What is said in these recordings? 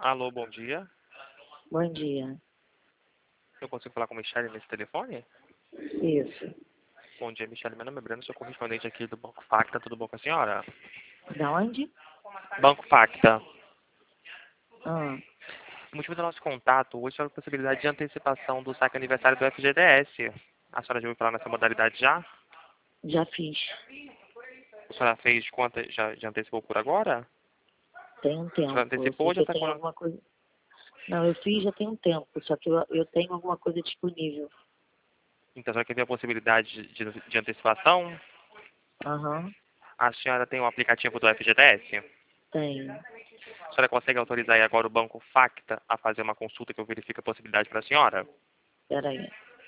Alô, bom dia. Bom dia. Eu consigo falar com a Michelle nesse telefone? Isso. Bom dia, Michelle. Meu nome é Breno, sou correspondente aqui do Banco Facta. Tudo bom com a senhora? Da onde? Banco Facta. Ah, O motivo do nosso contato hoje é a possibilidade de antecipação do saque aniversário do FGTS. A senhora já ouviu falar nessa modalidade já? já fiz. A senhora fez quanto? Já antecipou por agora? Tem um A senhora tempo. Eu antecipou sei ou que já eu está tenho com... alguma coisa. Não, eu fiz já tem um tempo, só que eu tenho alguma coisa disponível. Então, a senhora quer ver a possibilidade de antecipação? Aham, A senhora tem o aplicativo do FGTS? tenho. A senhora consegue autorizar aí agora o Banco Facta a fazer uma consulta que eu verifique a possibilidade para a senhora? Peraí.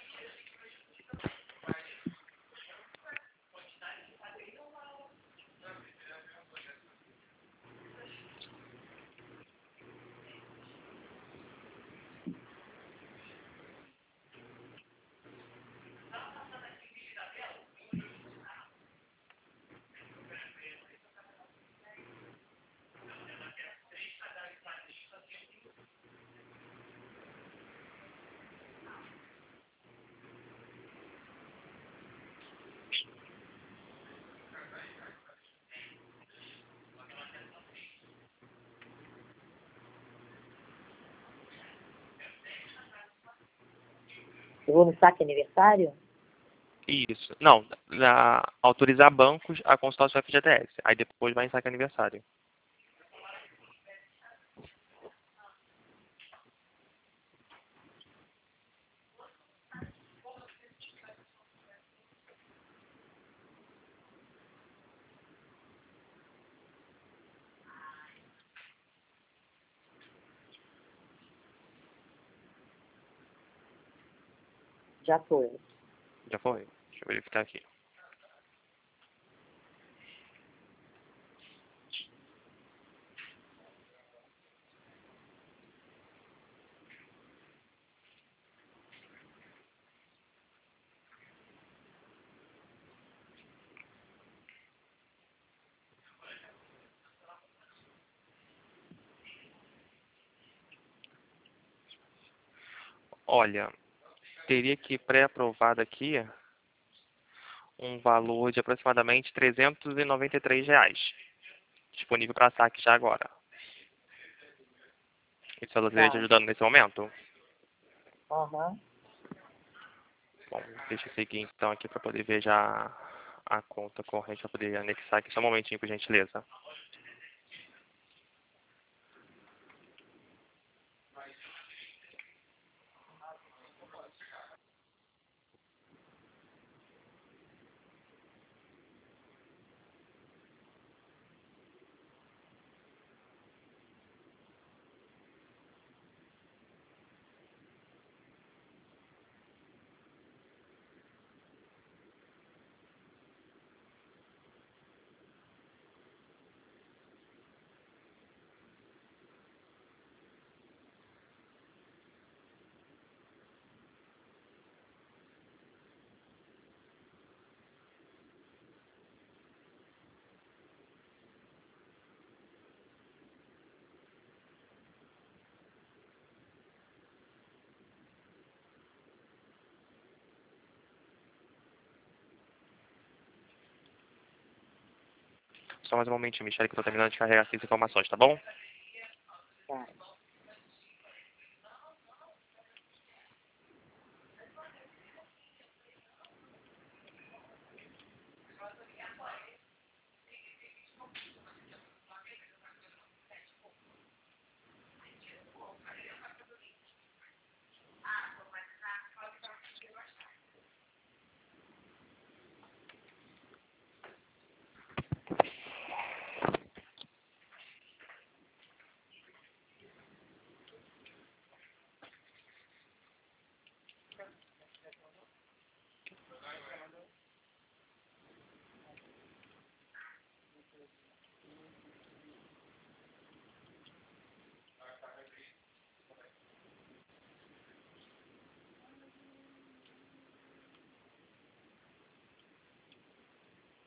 Eu vou no saque aniversário? Isso. Não, autorizar bancos a consultar o seu FGTS. Aí depois vai em saque aniversário. Já foi. Já foi? Deixa eu verificar aqui. Olha, teria que pré-aprovado aqui um valor de aproximadamente R$ 393, disponível para saque já agora. Isso ela esteja Tá. ajudando nesse momento? Aham. Bom, deixa eu seguir então aqui para poder ver já a conta corrente, para poder anexar aqui. Só um momentinho, por gentileza. Só mais um momentinho, Michele, que eu estou terminando de carregar aqui as informações, tá bom? Tá.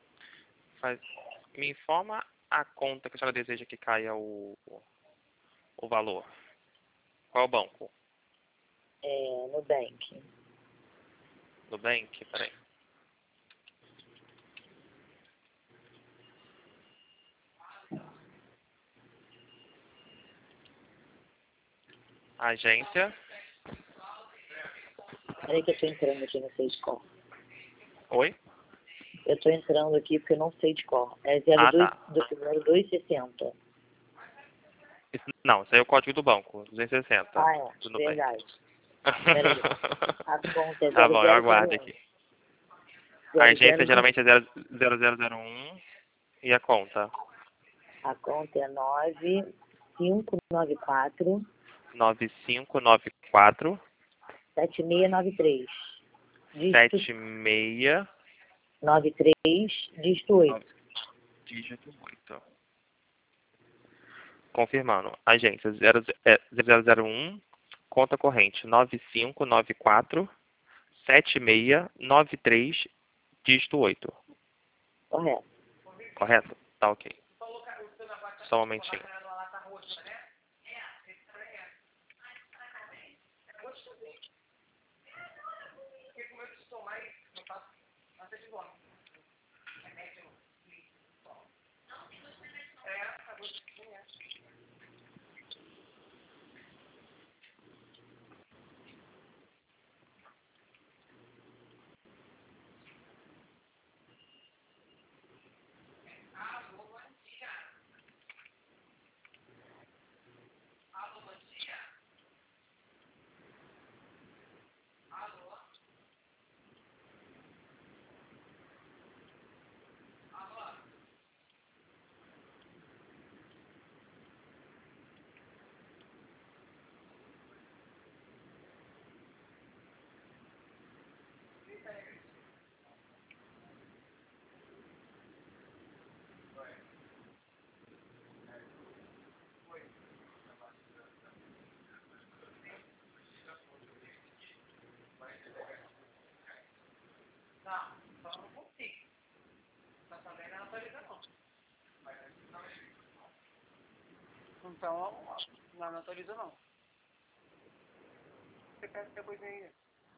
Me informa a conta que a senhora deseja que caia o o valor? Qual banco? Nubank. Nubank? Peraí. Agência. Peraí que eu tô entrando aqui, não sei de cor. Oi? Eu tô entrando aqui porque eu não sei de cor. É Ah, 02 tá. do primeiro 260. Não, esse aí é o código do banco, 260. Ah, é. Do Nubank. Verdade. Peraí. A conta é Tá bom, eu aguardo 0001. aqui. A agência 0001. geralmente é 0001 e a conta A conta é 9594 9594 7693. Dígito 76 93, dígito 8. dígito 8. Confirmando. Agência 0001, conta corrente 9594 7693, dígito 8. Correto. Correto? Tá ok. Só um momentinho. Então, não autoriza não. Você quer depois aí?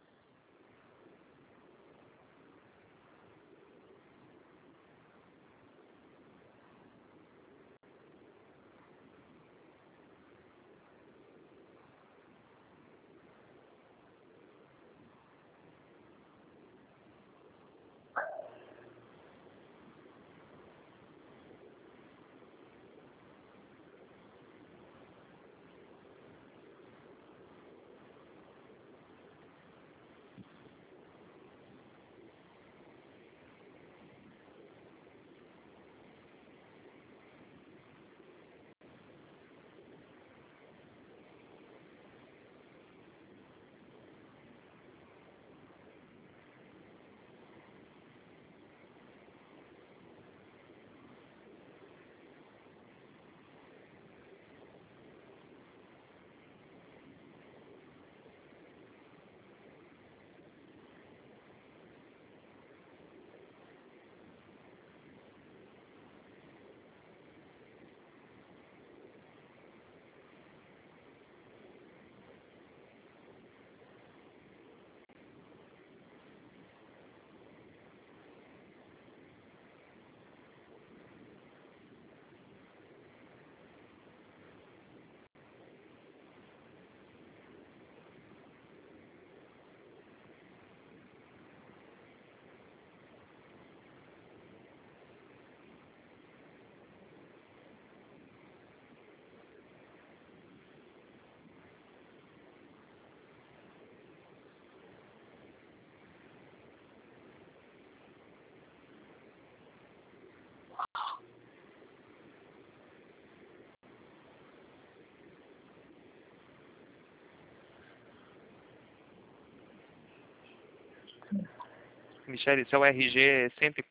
Michele, seu RG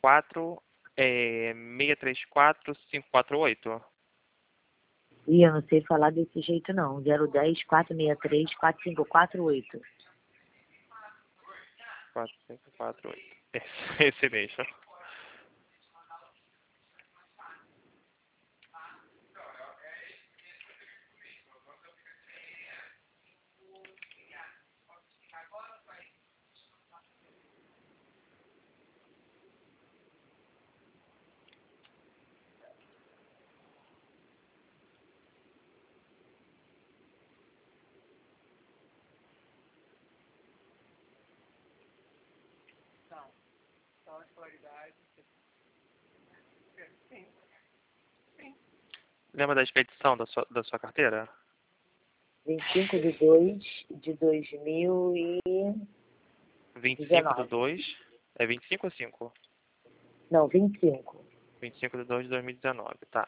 104 634 548. Ih, eu não sei falar desse jeito não. 010 463 4548. 4548. Esse mesmo. Lembra da expedição da sua carteira? 25/2/2019. 25/2. É 25 ou 5? Não, 25. 25/2/2019, tá.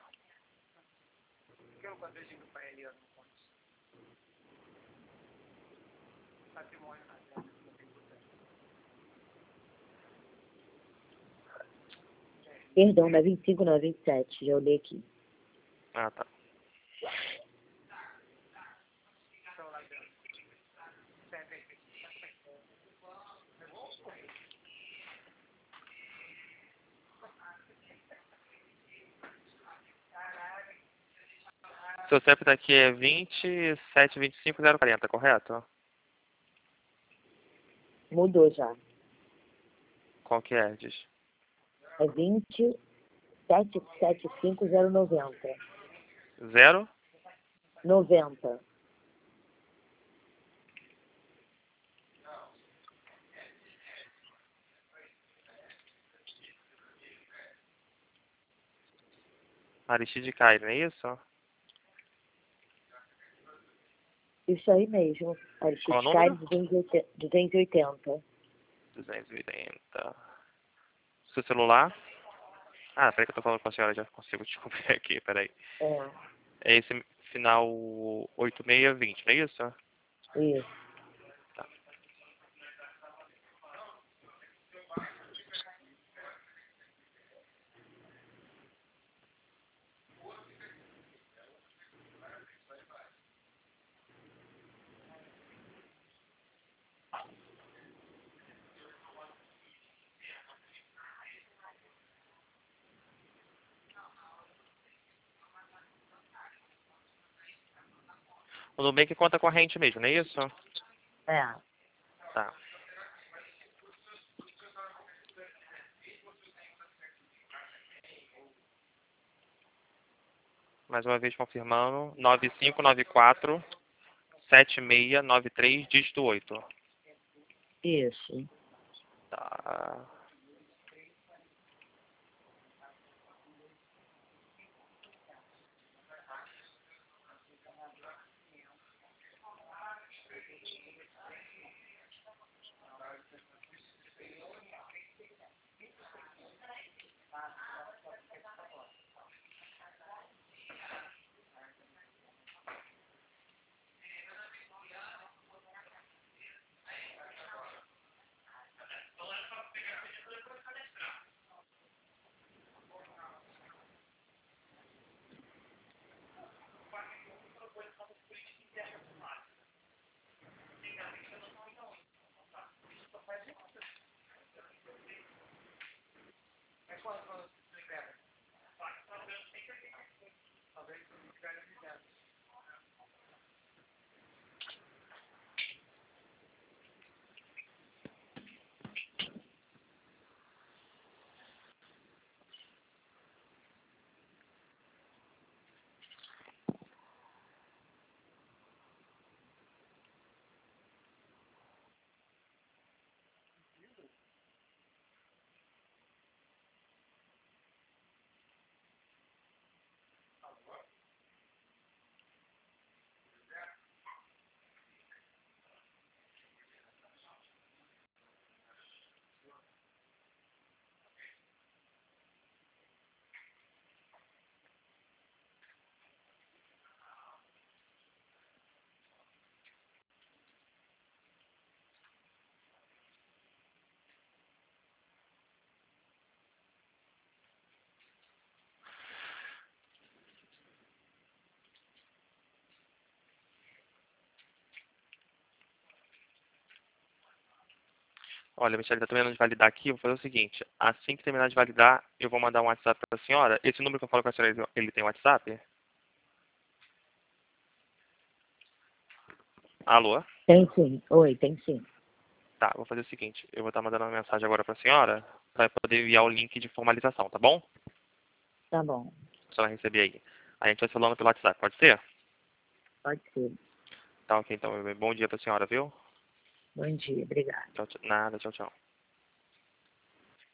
Perdão, não é 25, não, é 27. Já olhei aqui. Ah, tá. Seu CEP daqui é 2725040, correto? Mudou já. Qual que é, diz? É 2775090. 0? 90. Aristide Caire, não é isso? Isso aí mesmo. Qual o Aristide Caire número? 280. 280. Seu celular? Ah, peraí que eu tô falando com a senhora, já consigo descobrir aqui, peraí. É, É esse final 8620, não é isso? isso. O Nubank é conta corrente mesmo, não é isso? É. Tá. Mais uma vez confirmando. 9594-7693, dígito 8. Isso. Tá. Olha, Michele, está terminando de validar aqui. Eu vou fazer o seguinte. Assim que terminar de validar, eu vou mandar um WhatsApp para a senhora. Esse número que eu falo com a senhora, ele tem WhatsApp? Alô? Tem sim. Oi, tem sim. Tá, vou fazer o seguinte. Eu vou estar mandando uma mensagem agora para a senhora para poder enviar o link de formalização, tá bom? Tá bom. A senhora receber aí. A gente vai falando pelo WhatsApp, pode ser? Pode ser. Tá, ok. Então, bom dia para a senhora, viu? Bom dia. Obrigada. Tchau, tchau. Nada, tchau, tchau.